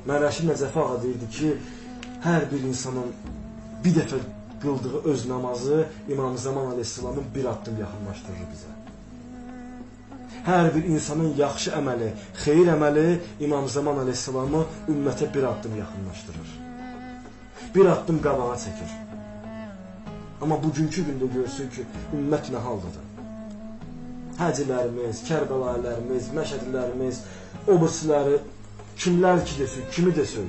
Mərəşid Nəcəfi ağa deyirdi ki, hər bir insanın bir dəfə qıldığı öz namazı İmam Zaman Aleyhisselamın bir addım yaxınlaşdırır bizə. Hər bir insanın yaxşı əməli, xeyir əməli İmam Zaman Aleyhisselamı ümmətə bir addım yaxınlaşdırır. Bir addım qabağa çəkir. Amma bugünkü gündə görsün ki, ümmət nə haldadır? Həcilərimiz, Kərbəlaylərimiz, Məşədilərimiz, o birisiləri, kimlər ki desək, kimi desək.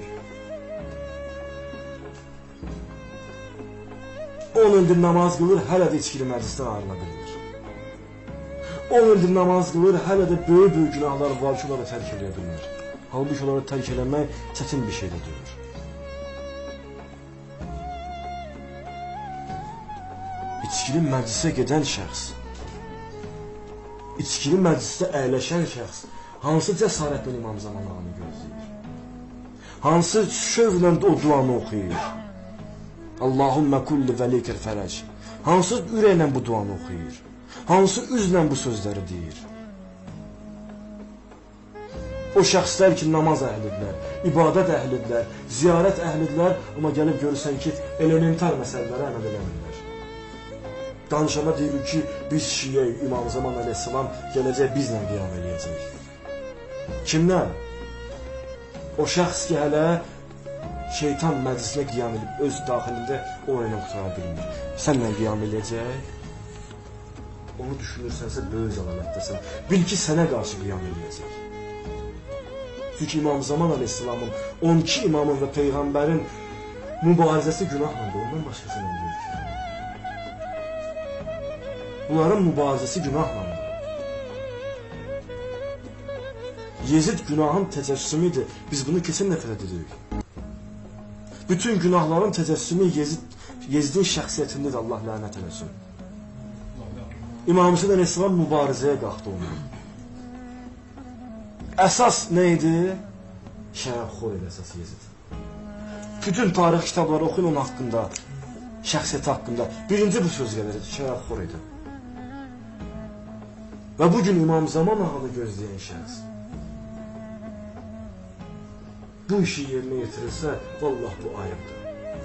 10 ildir namaz qılır, hələ də içkili məclisdən ayrıla bilir. 10 ildir namaz qılır, hələ də böyük günahlar var ki, onları tərk edə bilir. Halbuki onları tərk eləmək çətin bir şey də deyir. İçkili məclisə gedən şəxs, içkili məclisdə əyləşən şəxs hansı cəsarətlə İmam Zaman ağanı gözləyir? Hansı şövlə o duanı oxuyur? Allahümmə kulli vəlikəl fərəc. Hansı ürəklə bu duanı oxuyur? Hansı üzlə bu sözləri deyir? O şəxslər ki, namaz əhlidirlər, ibadət əhlidirlər, ziyarət əhlidirlər, amma gəlib görürsən ki, elementar məsələlərə əməl eləmirlər. Danışana deyilir ki, biz şiyəyik, İmam Zaman Aleyhisselam gələcək, bizlə qiyam eləyəcək. Kimdən? O şəxs ki, hələ şeytan məclisinə qiyam edib, öz daxilində o ilə qutara bilmir. Sənlə qiyam eləyəcək, onu düşünürsənsə, böyük zəlalətdəsən. Bil ki, sənə qarşı qiyam eləyəcək. Çünki İmam Zaman Aleyhisselamın, 12 imamın və Peyğəmbərin mübarizəsi günahlandır, ondan başqası nə deyir ki? Bunların mübarizəsi günahlandır. Yezid günahın təcəssümüdür. Biz bunu keçən dəfə dedik. Bütün günahların təcəssümü Yezidin şəxsiyyətindədir, Allah lənət eləsin. İmam Hüseyin Aleyhisselam mübarizəyə qalxdı onu. Əsas nə idi? Şərəfxor idi əsas Yezid. Bütün tarix kitabları oxuyun onun haqqında, şəxsiyyəti haqqında. Birinci bu söz gəlir, şərəfxor idi. Və bugün İmam Zaman ağanı gözləyən şəxs bu işi yerinə yetirirsə, vallah bu ayıbdır.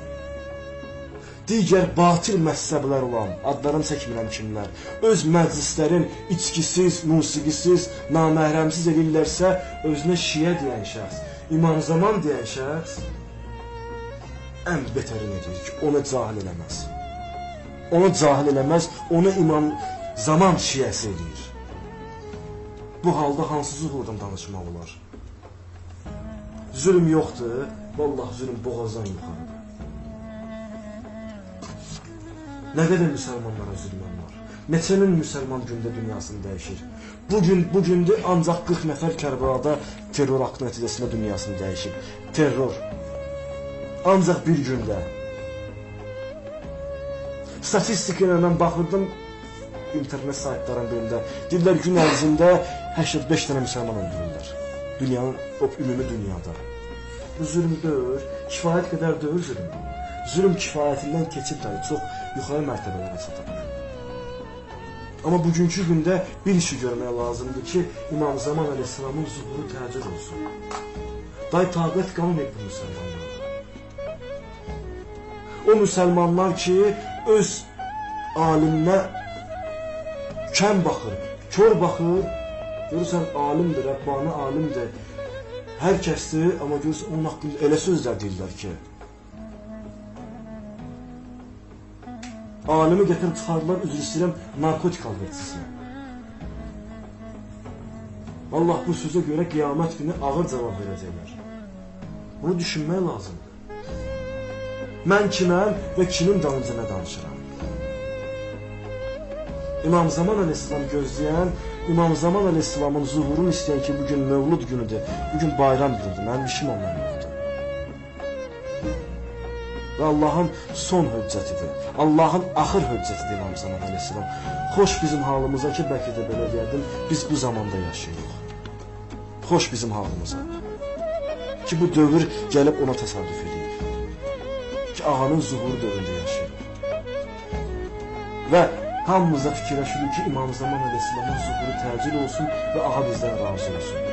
Digər batil məzhəblər olan, adlarını çəkmirəm kimlər, öz məclislərin içkisiz, musiqisiz, naməhrəmsiz edirlərsə, özünə şiə deyən şəxs, İmam Zaman deyən şəxs ən betərini edir ki, onu cahil eləməz. Onu cahil eləməz, onu İmam Zaman şiəsi edir. Bu halda hansı zuhurdan danışmaq olar? Zülm yoxdur, vallahi zülm boğazdan yuxarıdır. Nə qədər müsəlmanlara zülmən var? Neçənin müsəlman gündə dünyasını dəyişir? Bugündə ancaq 40 nəfər Kərbəlada terror aktı nəticəsində dünyasını dəyişir. Terror. Ancaq bir gündə. Statistika ilə mən baxırdım, internet saytlarının birində. Deyirlər, gün ərzində 85 dənə müsəlman öldürürlər. Dünyanın, ümumi dünyada. Bu zülm deyil, kifayət qədər deyil zülm. Zülm kifayətindən keçib də çox yuxarı mərtəbələrə çatır. Amma bugünkü gündə bir işi görmək lazımdır ki, İmam Zaman Aleyhisselamın zuhuru təcrid olsun. Day taqət qalmayıb bu müsəlmanlar. O müsəlmanlar ki, öz aliminə kəm baxır, kör baxır, görürsən alimdir, Rəbbani alimdir, hər kəsdir, amma görürsən onun haqqında elə sözlər deyirlər ki, alimi gətirib çıxardılar, üzr istəyirəm, narkotik alverçisinə. Allah bu sözə görə qiyamət günü ağır cavab verəcəklər. Bunu düşünmək lazımdır. Mən kiməm və kimin dalınca nə danışıram? İmam Zaman Aleyhisselam gözləyən, İmam Zaman Aleyhisselamın zuhurunu istəyən ki, bugün Mövlud günüdür, bugün bayram günüdür, mənim işim ondan yoxdur. Və Allahın son höccətidir, Allahın axır höccətidir İmam Zaman Aleyhisselam. Xoş bizim halımıza ki, bəlkə də belə deyərdim, biz bu zamanda yaşayırıq. Xoş bizim halımıza. Ki, bu dövr gəlib ona təsadüf edir. Ki, ağanın zuhuru dövründə yaşayırıq. Və hamımıza fikirləşirik ki, İmam Zaman Aleyhisselamın zuhuru təcil olsun və ağa bizdən razı olsun.